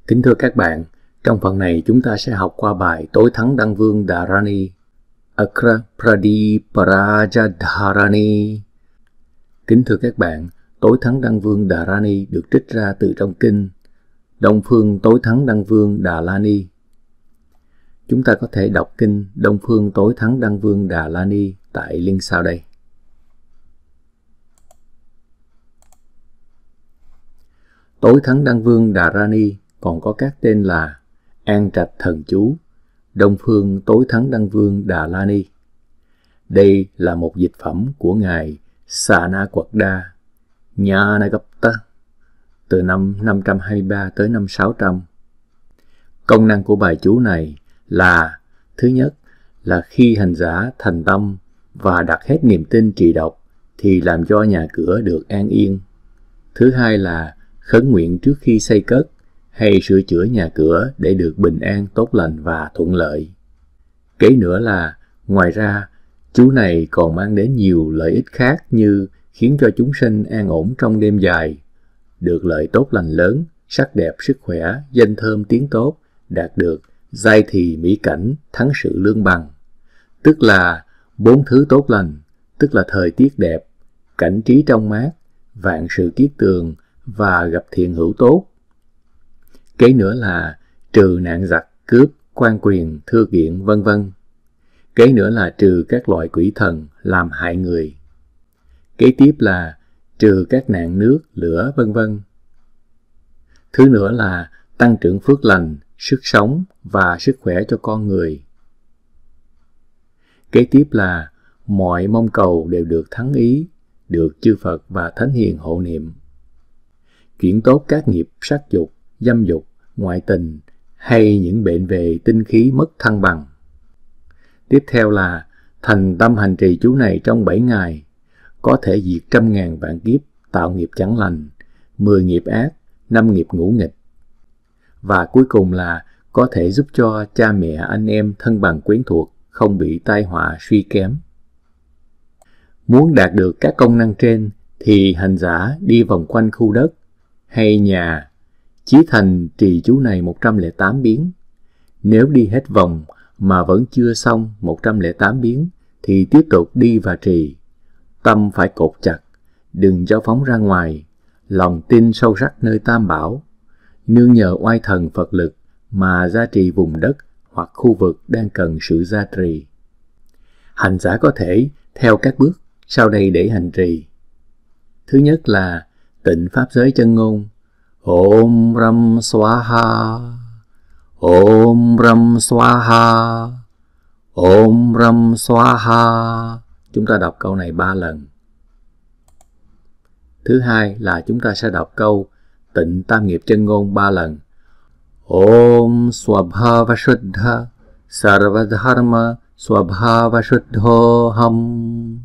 Kính thưa các bạn, trong phần này chúng ta sẽ học qua bài Tối Thắng Đăng Vương Dharani, Akra Pradiparajadarani. Kính thưa các bạn, Tối Thắng Đăng Vương Dharani được trích ra từ trong kinh Đông Phương Tối Thắng Đăng Vương Đà La Ni. Chúng ta có thể đọc kinh Đông Phương Tối Thắng Đăng Vương Đà La Ni tại link sau đây. Tối Thắng Đăng Vương Dharani còn có các tên là An Trạch Thần Chú, Đông Phương Tối Thắng Đăng Vương Đà La Ni. Đây là một dịch phẩm của Ngài Sanaquada Nyanagapta từ năm 523 tới năm 600. Công năng của bài chú này là: thứ nhất là khi hành giả thành tâm và đặt hết niềm tin trì đọc thì làm cho nhà cửa được an yên. Thứ hai là khấn nguyện trước khi xây cất hay sửa chữa nhà cửa để được bình an, tốt lành và thuận lợi. Kế nữa là, ngoài ra, chú này còn mang đến nhiều lợi ích khác như khiến cho chúng sinh an ổn trong đêm dài, được lợi tốt lành lớn, sắc đẹp, sức khỏe, danh thơm tiếng tốt, đạt được giai thì mỹ cảnh, thắng sự lương bằng. Tức là 4 thứ tốt lành, tức là thời tiết đẹp, cảnh trí trong mát, vạn sự kiết tường và gặp thiện hữu tốt. Kế nữa là trừ nạn giặc, cướp, quan quyền, thưa kiện, vân vân. Kế nữa là trừ các loại quỷ thần làm hại người. Kế tiếp là trừ các nạn nước, lửa, vân vân. Thứ nữa là tăng trưởng phước lành, sức sống và sức khỏe cho con người. Kế tiếp là mọi mong cầu đều được thắng ý, được chư Phật và Thánh Hiền hộ niệm. Chuyển tốt các nghiệp sắc dục, dâm dục, ngoại tình hay những bệnh về tinh khí mất thăng bằng. Tiếp theo là thành tâm hành trì chú này trong 7 ngày, có thể diệt 100.000 vạn kiếp, tạo nghiệp chẳng lành, 10 nghiệp ác, 5 nghiệp ngũ nghịch. Và cuối cùng là có thể giúp cho cha mẹ, anh em, thân bằng quyến thuộc không bị tai họa suy kém. Muốn đạt được các công năng trên thì hành giả đi vòng quanh khu đất hay nhà, chí thành trì chú này 108 biến. Nếu đi hết vòng mà vẫn chưa xong 108 biến thì tiếp tục đi và trì. Tâm phải cột chặt, đừng cho phóng ra ngoài, lòng tin sâu sắc nơi Tam Bảo, nương nhờ oai thần Phật lực mà gia trì vùng đất hoặc khu vực đang cần sự gia trì. Hành giả có thể theo các bước sau đây để hành trì. Thứ nhất là tịnh pháp giới chân ngôn. Om Ram Swaha, Om Ram Swaha, Om Ram Swaha. Chúng ta đọc câu này 3 lần. Thứ hai là chúng ta sẽ đọc câu tịnh tam nghiệp chân ngôn 3 lần. Om Swabhava Shuddha Sarvadharma Swabhava Shuddhoham.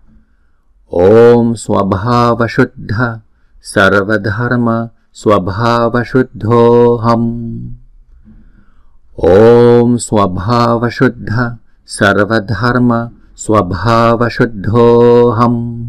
Om Swabhava Shuddha Sarvadharma Swabhava Shuddhoham. Om Swabhava Shuddha Sarvadharma Swabhava Shuddhoham.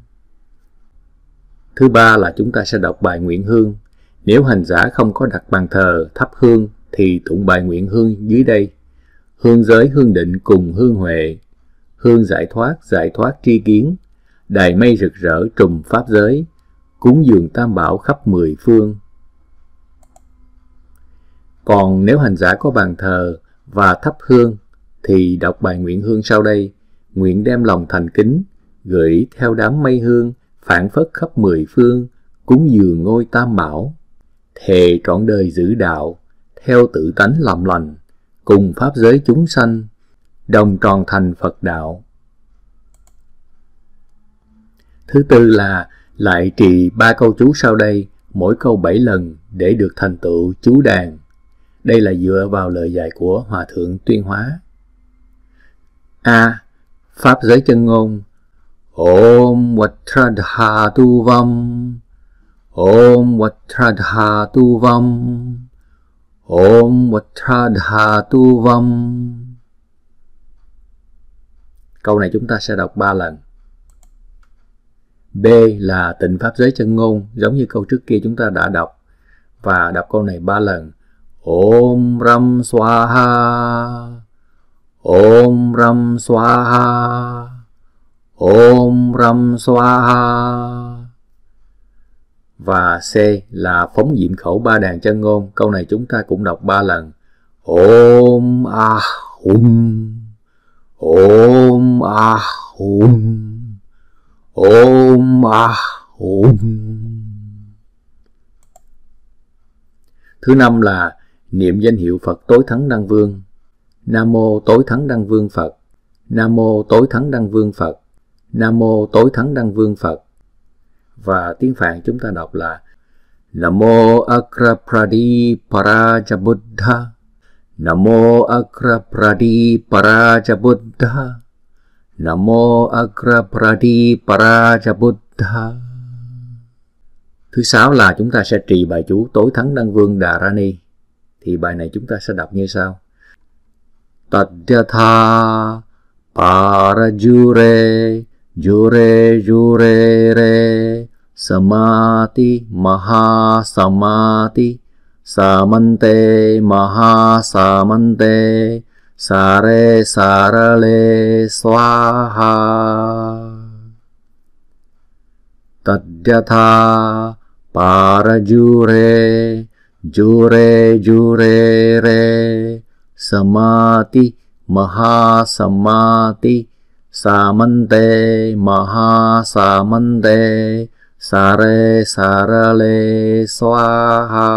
Thứ ba là chúng ta sẽ đọc bài nguyện hương. Nếu hành giả không có đặt bàn thờ thắp hương thì tụng bài nguyện hương dưới đây. Hương giới, hương định cùng hương huệ, hương giải thoát tri kiến, đài mây rực rỡ trùm pháp giới, cúng dường Tam Bảo khắp 10 phương. Còn nếu hành giả có bàn thờ và thắp hương thì đọc bài nguyện hương sau đây. Nguyện đem lòng thành kính, gửi theo đám mây hương, phảng phất khắp 10 phương, cúng dường ngôi Tam Bảo. Thề trọn đời giữ đạo, theo tự tánh làm lành, cùng pháp giới chúng sanh, đồng tròn thành Phật đạo. Thứ tư là lại trì 3 câu chú sau đây, mỗi câu 7 lần để được thành tựu chú đàn. Đây là dựa vào lời dạy của Hòa Thượng Tuyên Hóa. A. Pháp giới chân ngôn. Om Vattradha Vam, Om Vattradha Vam, Om Vattradha Vam. Câu này chúng ta sẽ đọc 3 lần. B là tịnh pháp giới chân ngôn, giống như câu trước kia chúng ta đã đọc, và đọc câu này 3 lần. Om Ram Swaha, Om Ram Swaha, Om Ram Swaha. Và C là phóng diệm khẩu ba đàn chân ngôn. Câu này chúng ta cũng đọc 3 lần. Om Ahum, Om Ahum, Om Ahum. Thứ 5 là niệm danh hiệu Phật Tối Thắng Đăng Vương. Nam mô Tối Thắng Đăng Vương Phật, Nam mô Tối Thắng Đăng Vương Phật, Nam mô Tối Thắng Đăng Vương Phật. Và tiếng Phạn chúng ta đọc là Nam mô Agrapradi Parajabuddha, Nam mô Agrapradi Parajabuddha, Nam mô Agrapradi Parajabuddha. Thứ 6 là chúng ta sẽ trì bài chú Tối Thắng Đăng Vương Đà Rani. Thì bài này chúng ta sẽ đọc như sau. Tadyatha parajure jure jure re samati maha samati samante maha samante sare sarale swaha. Tadyatha parajure jure jure re samati maha samati samante maha samante sare sarale swaha.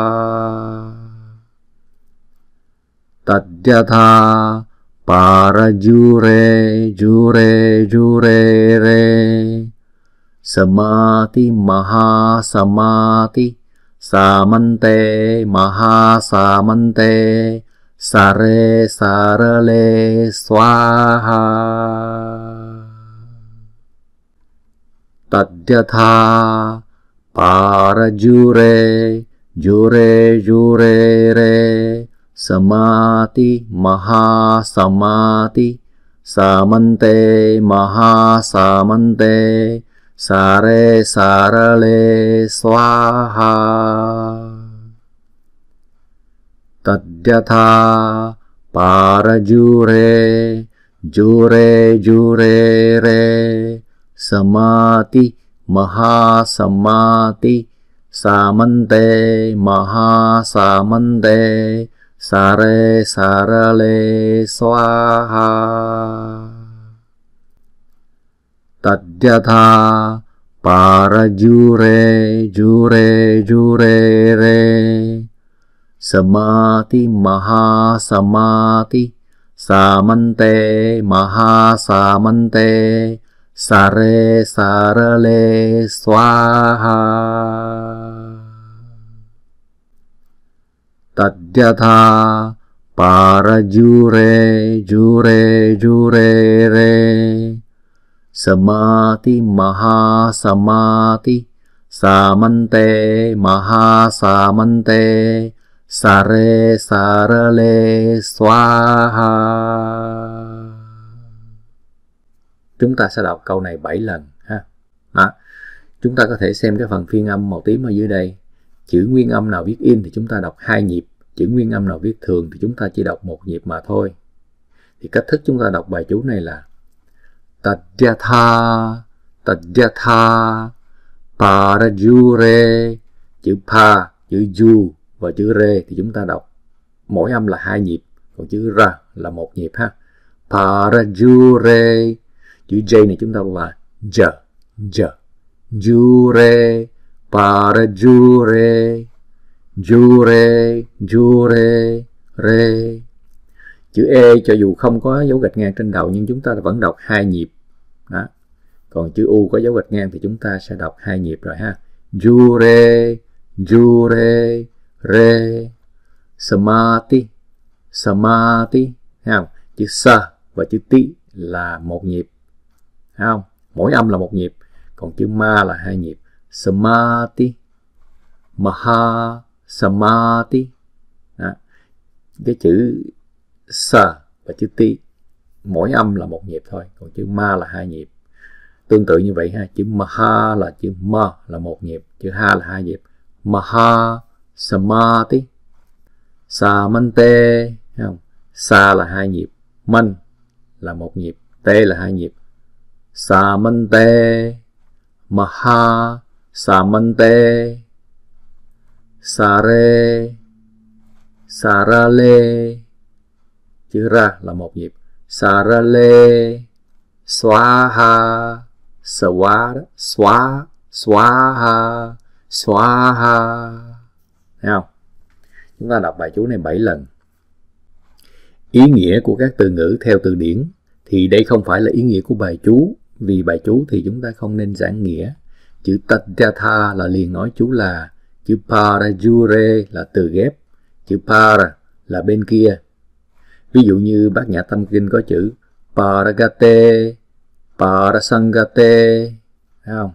Tadyatha parajure jure jure re samati maha samati samante maha samante sare sarale swaha. Tadyatha parajure jure jure re samati maha samati samante maha samante sare sarale swaha. Tadyatha parajure jure jure re samati maha samati samante maha samante sare sarale swaha. Tadyatha parajure jure jure re samati maha samati samante maha samante sare sarale swaha. Tadyatha parajure jure jure re samati maha samati samante maha samante sare sarale swaha. Chúng ta sẽ đọc câu này 7 lần ha. Chúng ta có thể xem cái phần phiên âm màu tím ở dưới đây. Chữ nguyên âm nào viết in thì chúng ta đọc 2 nhịp, chữ nguyên âm nào viết thường thì chúng ta chỉ đọc 1 nhịp mà thôi. Thì cách thức chúng ta đọc bài chú này là Tadyatha Tadyatha parajure, chữ pa, chữ ju và chữ re thì chúng ta đọc mỗi âm là 2 nhịp, còn chữ ra là 1 nhịp ha. Parajure, chữ j này chúng ta đọc là j j jure parajure jure jure re. Chữ e cho dù không có dấu gạch ngang trên đầu nhưng chúng ta vẫn đọc 2 nhịp đó. Còn chữ u có dấu gạch ngang thì chúng ta sẽ đọc 2 nhịp rồi ha. Jure jure re samati samati, thấy không? Chữ sa và chữ ti là 1 nhịp, thấy không? Mỗi âm là 1 nhịp, còn chữ ma là 2 nhịp. Samati maha samati đó. Cái chữ sa và chữ ti mỗi âm là 1 nhịp thôi, còn chữ ma là 2 nhịp. Tương tự như vậy ha, chữ maha là chữ ma là 1 nhịp, chữ ha là 2 nhịp. Maha samati Samante, thấy không? Sa là 2 nhịp, man là 1 nhịp, te là 2 nhịp. Samante, maha, samante, sare, sarale, chữ ra là 1 nhịp. Sarale, swaha, swaha, swaha. Thấy không? Chúng ta đọc bài chú này 7 lần. Ý nghĩa của các từ ngữ theo từ điển thì đây không phải là ý nghĩa của bài chú, vì bài chú thì chúng ta không nên giảng nghĩa. Chữ tadyatha là liền nói chú là, chữ parajure là từ ghép, chữ para là bên kia. Ví dụ như Bát Nhã Tâm Kinh có chữ paragate, parasangate, thấy không?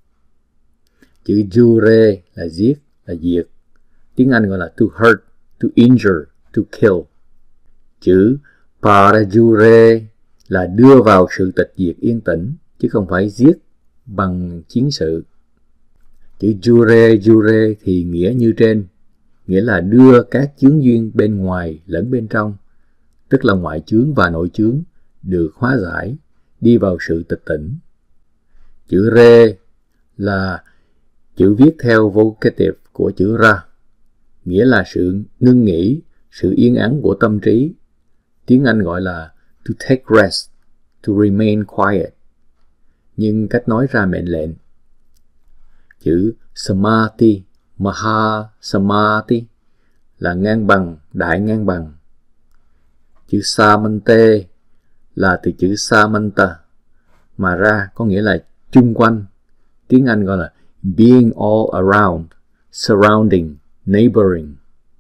Chữ jure là giết, là diệt. Tiếng Anh gọi là to hurt, to injure, to kill. Chữ parajure là đưa vào sự tịch diệt yên tĩnh, chứ không phải giết bằng chiến sự. Chữ jure thì nghĩa như trên, nghĩa là đưa các chướng duyên bên ngoài lẫn bên trong, tức là ngoại chướng và nội chướng được hóa giải, đi vào sự tịch tỉnh. Chữ re là chữ viết theo vocative của chữ ra, nghĩa là sự ngưng nghỉ, sự yên ắng của tâm trí. Tiếng Anh gọi là to take rest, to remain quiet, nhưng cách nói ra mệnh lệnh. Chữ samadhi, maha samadhi là ngang bằng, đại ngang bằng. Chữ samante là từ chữ samanta mà ra, có nghĩa là chung quanh. Tiếng Anh gọi là being all around, surrounding, neighboring.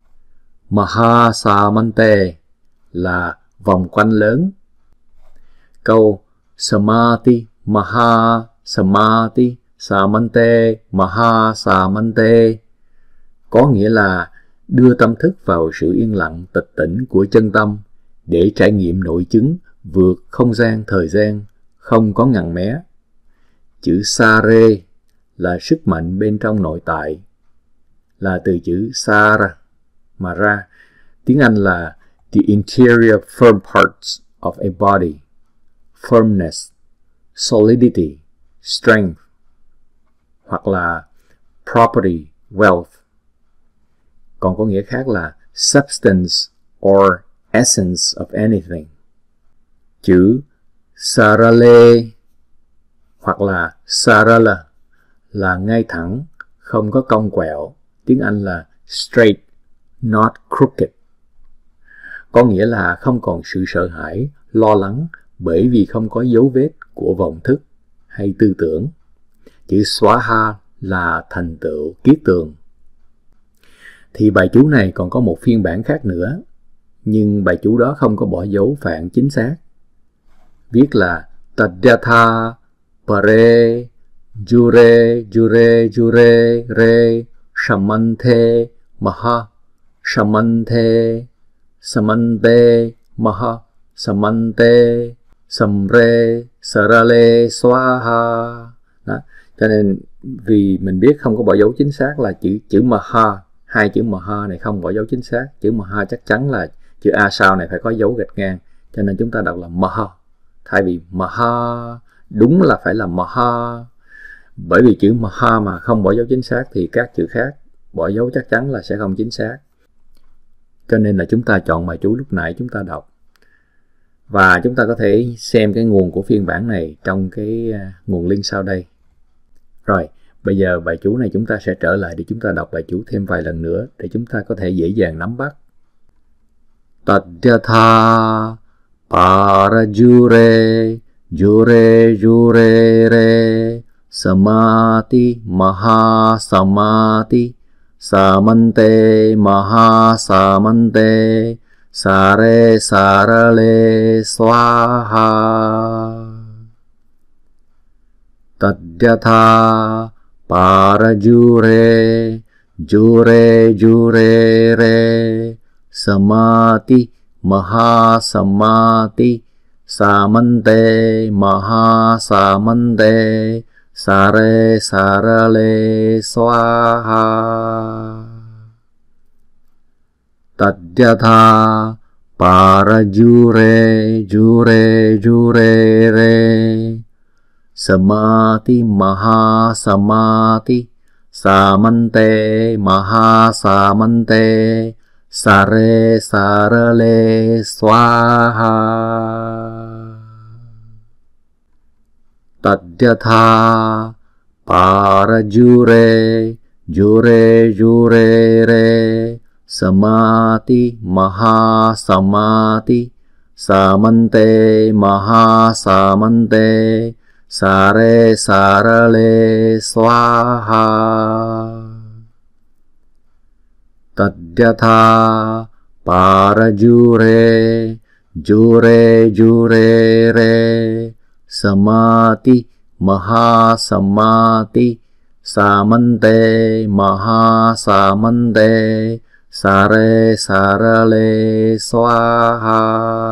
Maha samante là vòng quanh lớn. Câu samadhi, maha samadhi, samante, maha samante có nghĩa là đưa tâm thức vào sự yên lặng tịch tỉnh của chân tâm để trải nghiệm nội chứng vượt không gian thời gian, không có ngần mé. Chữ sare là sức mạnh bên trong nội tại, là từ chữ sara mà ra. Tiếng Anh là the interior firm parts of a body, firmness, solidity, strength, hoặc là property, wealth. Còn có nghĩa khác là substance or essence of anything. Chữ sarale hoặc là sarala là ngay thẳng, không có cong quẹo. Tiếng Anh là straight, not crooked. Có nghĩa là không còn sự sợ hãi, lo lắng bởi vì không có dấu vết của vọng thức hay tư tưởng. Chữ swaha là thành tựu, kiết tường. Thì bài chú này còn có một phiên bản khác nữa, nhưng bài chú đó không có bỏ dấu phạn chính xác. Viết là tadyatha pare jure jure jure re samante maha samante samante maha samante samre sarale swaha. Đó. Cho nên vì mình biết không có bỏ dấu chính xác là chữ maha, 2 chữ maha này không bỏ dấu chính xác. Chữ maha chắc chắn là chữ a sau này phải có dấu gạch ngang, cho nên chúng ta đọc là maha. Thay vì maha, đúng là phải là maha. Bởi vì chữ maha mà không bỏ dấu chính xác thì các chữ khác bỏ dấu chắc chắn là sẽ không chính xác. Cho nên là chúng ta chọn bài chú lúc nãy chúng ta đọc. Và chúng ta có thể xem cái nguồn của phiên bản này trong cái nguồn link sau đây. Rồi, bây giờ bài chú này chúng ta sẽ trở lại để chúng ta đọc bài chú thêm vài lần nữa để chúng ta có thể dễ dàng nắm bắt. Tadyatha parajure jure jure re samati maha samati samante maha samante sare sarale swaha. Tadyatha parajure jure jure re samati maha samati samante maha samante sare sarale swaha. tadyatha parajure jure jure re samati maha samati samante maha samante sare sarale swaha tadyatha parajure jure jure re samati maha samati samante maha samante sare sarale swaha tadyatha parajure jure jure re samati maha samati samante maha samante sare sarale swaha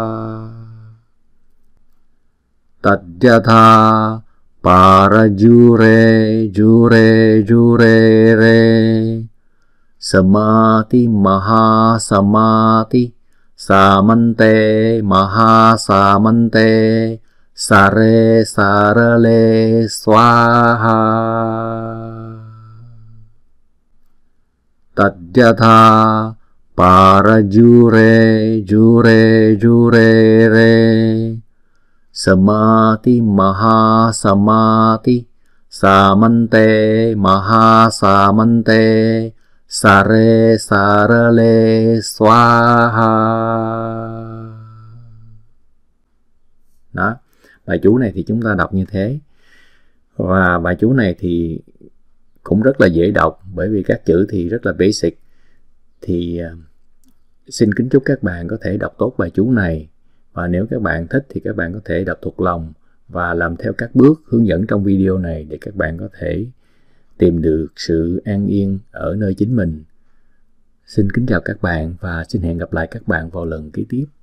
tadyatha parajure jure jure re samati maha samati samante maha samante sare sarale swaha tadyatha parajure jure jure re samati maha samati samante maha samante sare sarale swaha. Đó, bài chú này thì chúng ta đọc như thế. Và bài chú này thì cũng rất là dễ đọc, bởi vì các chữ thì rất là basic. Thì xin kính chúc các bạn có thể đọc tốt bài chú này. Và nếu các bạn thích thì các bạn có thể đọc thuộc lòng và làm theo các bước hướng dẫn trong video này để các bạn có thể tìm được sự an yên ở nơi chính mình. Xin kính chào các bạn và xin hẹn gặp lại các bạn vào lần kế tiếp.